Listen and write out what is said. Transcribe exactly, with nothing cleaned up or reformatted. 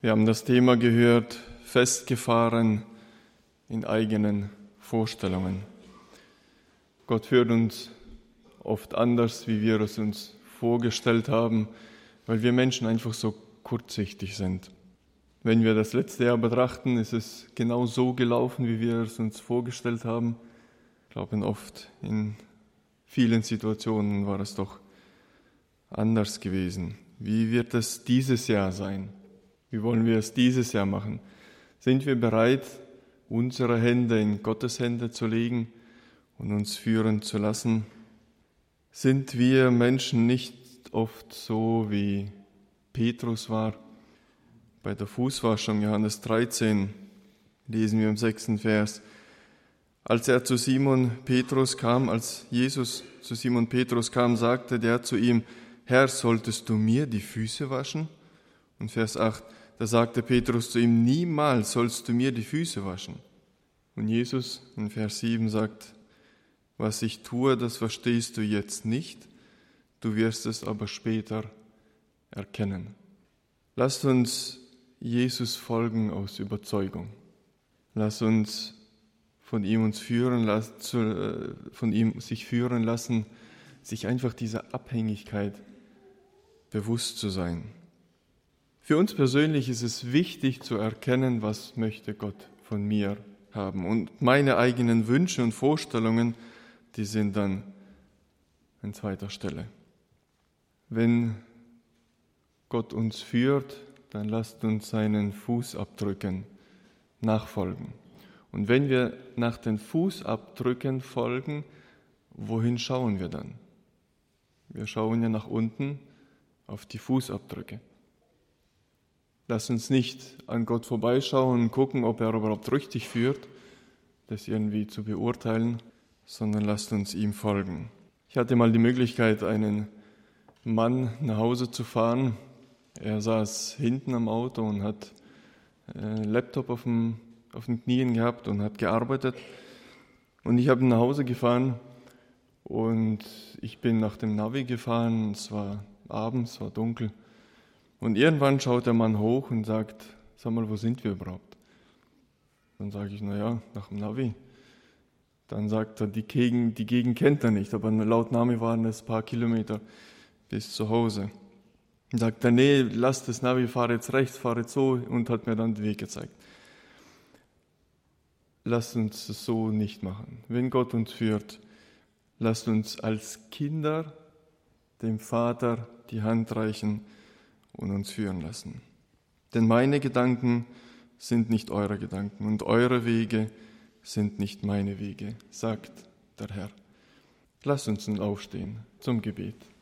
Wir haben das Thema gehört, festgefahren in eigenen Vorstellungen. Gott führt uns oft anders, wie wir es uns vorgestellt haben, weil wir Menschen einfach so kurzsichtig sind. Wenn wir das letzte Jahr betrachten, ist es genau so gelaufen, wie wir es uns vorgestellt haben. Ich glaube, oft in vielen Situationen war es doch anders gewesen. Wie wird es dieses Jahr sein? Wie wollen wir es dieses Jahr machen? Sind wir bereit, unsere Hände in Gottes Hände zu legen und uns führen zu lassen? Sind wir Menschen nicht oft so, wie Petrus war? Bei der Fußwaschung, Johannes dreizehn, lesen wir im sechsten Vers. Als er zu Simon Petrus kam, als Jesus zu Simon Petrus kam, sagte der zu ihm, Herr, solltest du mir die Füße waschen? Und Vers acht, da sagte Petrus zu ihm, niemals sollst du mir die Füße waschen. Und Jesus in Vers sieben sagt, was ich tue, das verstehst du jetzt nicht, du wirst es aber später erkennen. Lasst uns Jesus folgen aus Überzeugung. Lasst uns von ihm uns führen lassen, von ihm sich führen lassen, sich einfach dieser Abhängigkeit bewusst zu sein. Für uns persönlich ist es wichtig zu erkennen, was möchte Gott von mir haben. Und meine eigenen Wünsche und Vorstellungen, die sind dann an zweiter Stelle. Wenn Gott uns führt, dann lasst uns seinen Fußabdrücken nachfolgen. Und wenn wir nach den Fußabdrücken folgen, wohin schauen wir dann? Wir schauen ja nach unten auf die Fußabdrücke. Lass uns nicht an Gott vorbeischauen und gucken, ob er überhaupt richtig führt, das irgendwie zu beurteilen, sondern lasst uns ihm folgen. Ich hatte mal die Möglichkeit, einen Mann nach Hause zu fahren. Er saß hinten am Auto und hat einen Laptop auf, dem, auf den Knien gehabt und hat gearbeitet. Und ich habe ihn nach Hause gefahren und ich bin nach dem Navi gefahren. Es war abends, es war dunkel. Und irgendwann schaut der Mann hoch und sagt, sag mal, wo sind wir überhaupt? Dann sage ich, naja, nach dem Navi. Dann sagt er, die Gegend, die Gegend kennt er nicht, aber laut Navi waren es ein paar Kilometer bis zu Hause. Dann sagt er, nee, lass das Navi, fahr jetzt rechts, fahr jetzt so, und hat mir dann den Weg gezeigt. Lasst uns es so nicht machen. Wenn Gott uns führt, lasst uns als Kinder dem Vater die Hand reichen und uns führen lassen. Denn meine Gedanken sind nicht eure Gedanken und eure Wege sind nicht meine Wege, sagt der Herr. Lasst uns nun aufstehen zum Gebet.